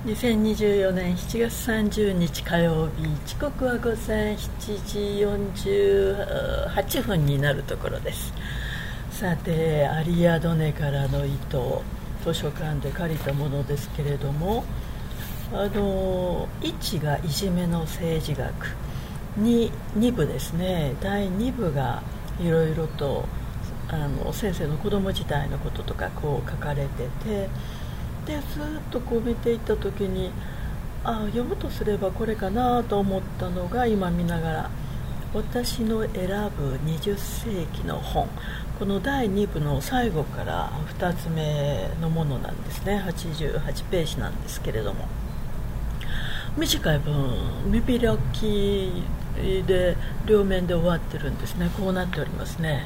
2024年7月30日火曜日、時刻は午前7時48分になるところです。さて、アリアドネからの糸、図書館で借りたものですけれども、1がいじめの政治学、2部ですね。第2部がいろいろと先生の子供時代のこととかこう書かれてて、でずっとこう見ていった時に読むとすればこれかなと思ったのが、今見ながら私の選ぶ20世紀の本、この第2部の最後から2つ目のものなんですね。88ページなんですけれども、短い分見開きで両面で終わってるんですね。こうなっておりますね。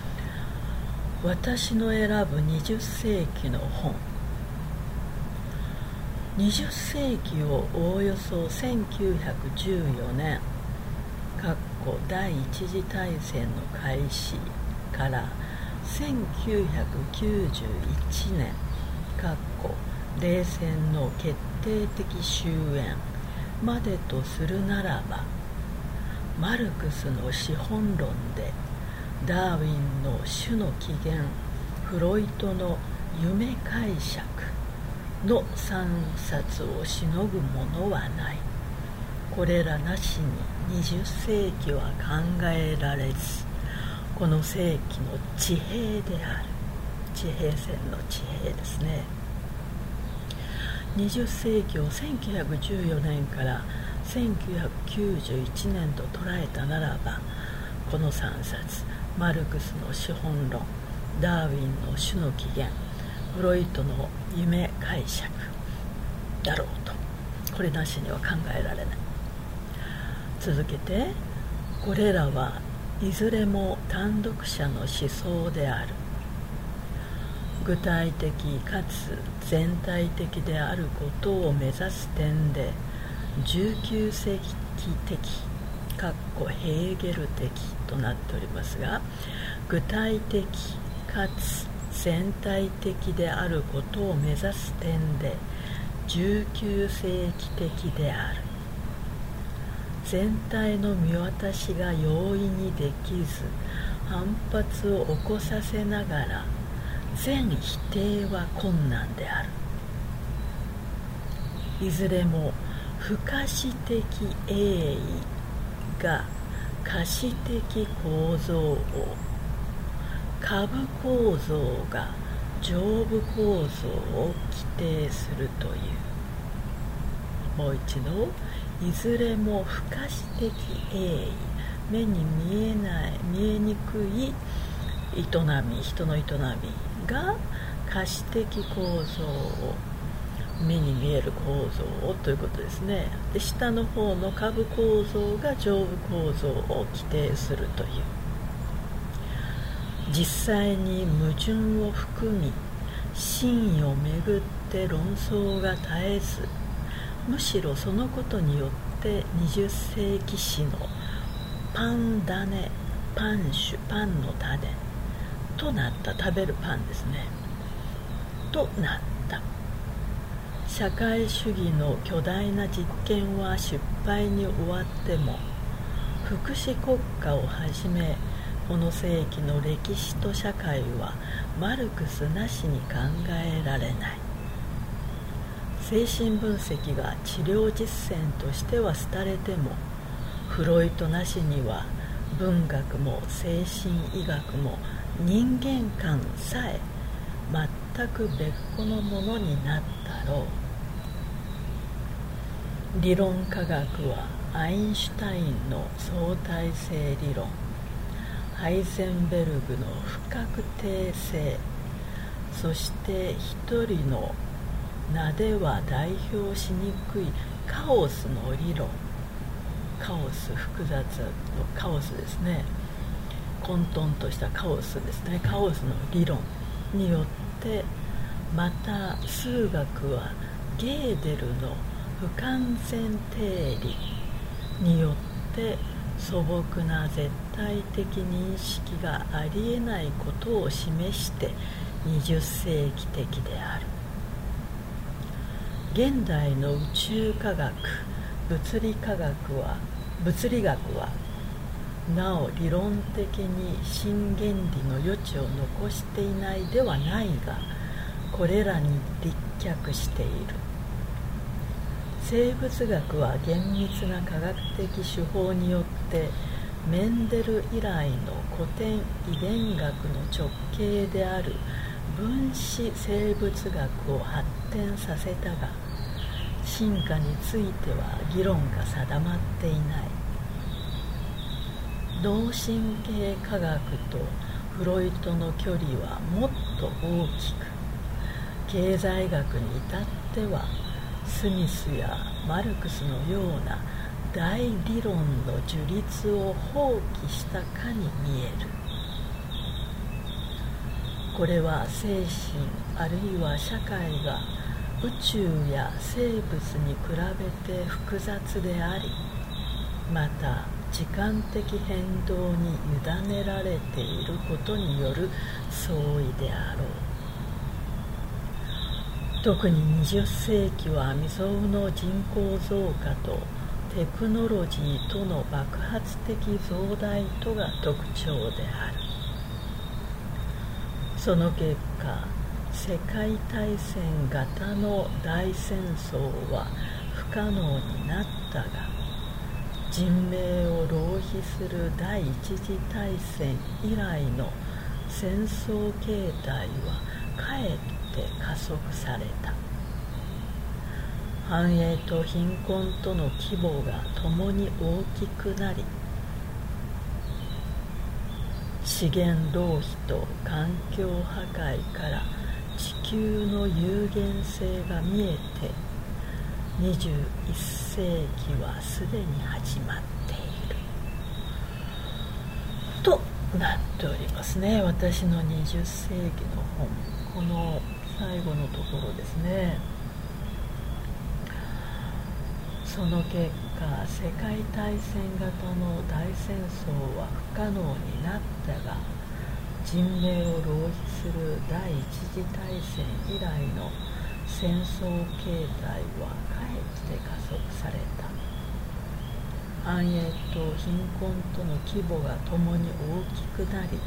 私の選ぶ20世紀の本、20世紀をおおよそ1914年第一次大戦の開始から1991年冷戦の決定的終焉までとするならば、マルクスの資本論でダーウィンの種の起源、フロイトの夢解釈の3冊をしのぐものはない。これらなしに20世紀は考えられず、この世紀の地平である。地平線の地平ですね。20世紀を1914年から1991年と捉えたならば、この3冊、マルクスの資本論、ダーウィンの種の起源、フロイトの夢解釈だろうと。これなしには考えられない。続けて、これらはいずれも単独者の思想である。具体的かつ全体的であることを目指す点で、19世紀的ヘーゲル的となっておりますが、具体的かつ全体的であることを目指す点で19世紀的である。全体の見渡しが容易にできず、反発を起こさせながら全否定は困難である。いずれも不可視的鋭意が可視的構造を、下部構造が上部構造を規定するという。もう一度、いずれも不可視的鋭意、目に見えにくい営み、人の営みが可視的構造を、目に見える構造をということですね。で、下の方の下部構造が上部構造を規定するという。実際に矛盾を含み、真意をめぐって論争が絶えず、むしろそのことによって20世紀史のパン種、パンの種となった、食べるパンですね、となった。社会主義の巨大な実験は失敗に終わっても、福祉国家をはじめこの世紀の歴史と社会はマルクスなしに考えられない。精神分析が治療実践としては廃れても、フロイトなしには文学も精神医学も人間観さえ全く別個のものになったろう。理論科学はアインシュタインの相対性理論、ハイゼンベルグの不確定性、そして一人の名では代表しにくいカオスの理論、カオス、複雑のカオスですね、混沌としたカオスですね、カオスの理論によって、また数学はゲーデルの不完全定理によって素朴な絶対的認識がありえないことを示して20世紀的である。 現代の宇宙科学、物理学はなお理論的に新原理の余地を残していないではないが、これらに立脚している。生物学は厳密な科学的手法によってメンデル以来の古典遺伝学の直系である分子生物学を発展させたが、進化については議論が定まっていない。脳神経科学とフロイトの距離はもっと大きく、経済学に至ってはスミスやマルクスのような大理論の樹立を放棄したかに見える。これは精神あるいは社会が宇宙や生物に比べて複雑であり、また時間的変動に委ねられていることによる相違であろう。特に20世紀は未曾有の人口増加とテクノロジーとの爆発的増大とが特徴である。その結果、世界大戦型の大戦争は不可能になったが、人命を浪費する第一次大戦以来の戦争形態はかえって加速された。繁栄と貧困との規模が共に大きくなり、資源浪費と環境破壊から地球の有限性が見えて、21世紀はすでに始まっているとなっておりますね。私の20世紀の本、この最後のところですね。その結果、世界大戦型の大戦争は不可能になったが、人命を浪費する第一次大戦以来の戦争形態はかえって加速された。繁栄と貧困との規模がともに大きくなり、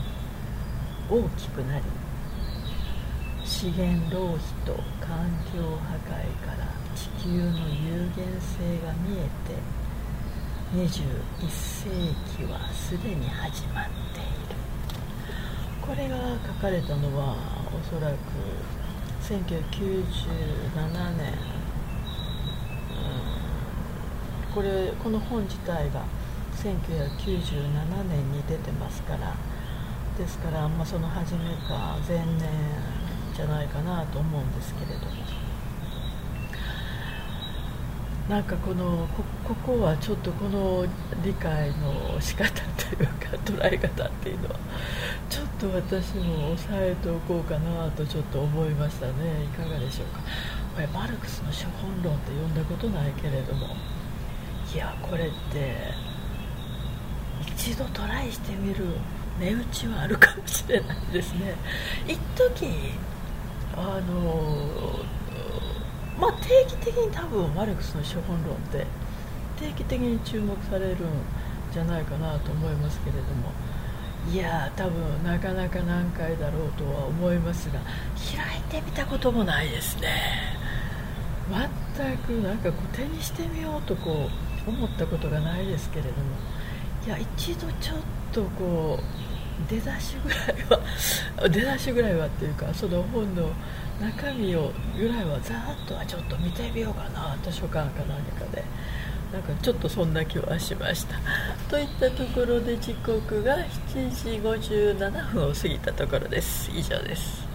資源浪費と環境破壊から地球の有限性が見えて、21世紀はすでに始まっている。これが書かれたのはおそらく1997年、この本自体が1997年に出てますから、ですから、その初めか前年じゃないかなと思うんですけれども、なんかここはちょっとこの理解の仕方というか捉え方っていうのはちょっと私も押さえておこうかなとちょっと思いましたね。いかがでしょうか。これマルクスの資本論って読んだことないけれども、いやこれって一度トライしてみる値打ちはあるかもしれないですね。一時定期的に多分マルクスの資本論って定期的に注目されるんじゃないかなと思いますけれども、いや多分なかなか難解だろうとは思いますが、開いてみたこともないですね。全くなんか手にしてみようと思ったことがないですけれども、いや一度ちょっと出だしぐらいはっていうか、その本の中身をぐらいはざーっとはちょっと見てみようかな、図書館か何かで、なんかちょっとそんな気はしましたといったところで、時刻が7時57分を過ぎたところです。以上です。